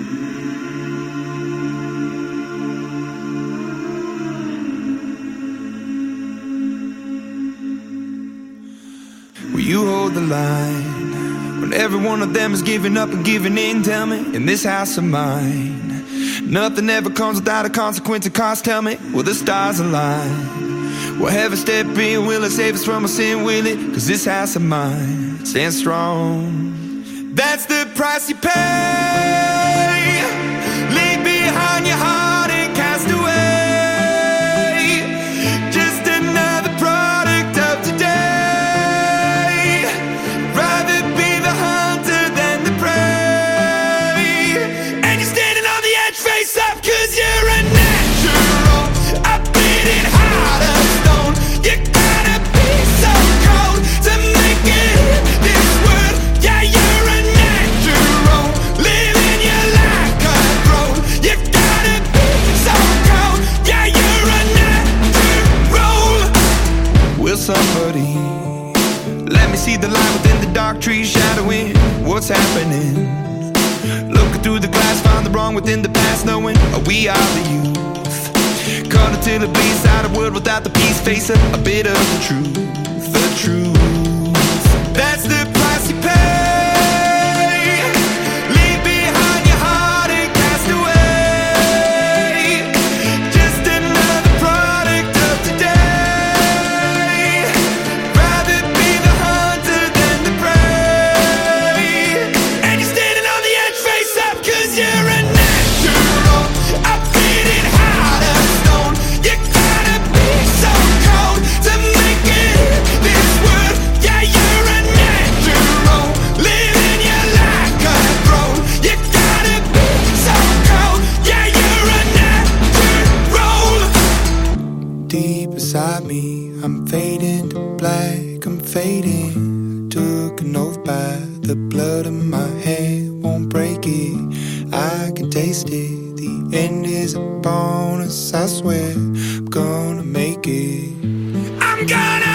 Will you hold the line when every one of them is giving up and giving in? Tell me, in this house of mine, nothing ever comes without a consequence of cost. Tell me, will the stars align? Will heaven step in? Will it save us from our sin? Will it? Cause this house of mine stands strong. That's the price you pay. Leave behind your heart and cast away. Just another product of today. Rather be the hunter than the prey. And you're standing on the edge, face up, cause you're a natural. A bleeding heart of stone. You gotta be so cold to make it in this world. Yeah, you're a natural, living your life cutthroat. You gotta be so cold. Yeah, you're a natural. Will somebody let me see the light within the dark trees shadowing what's happening? Looking through the glass, find the wrong within the past, knowing we are the youth. Caught until it bleeds out of world without the peace, face a bit of the truth, the truth. That's the price you pay. Leave behind your heart and cast away. Just another product of today. Rather be the hunter than the prey. And you're standing on the edge, face up, cause you're a natural. A bleeding heart of stone. You gotta be so cold to make it in this world. Yeah, you're a natural, living your life cutthroat. You gotta be so cold. Yeah, you're a natural. Deep inside me, I'm fading to black, I'm fading. Took an oath by the blood in my hand, won't break it. I can taste it. The end is a bonus, I swear. I'm gonna make it. I'm gonna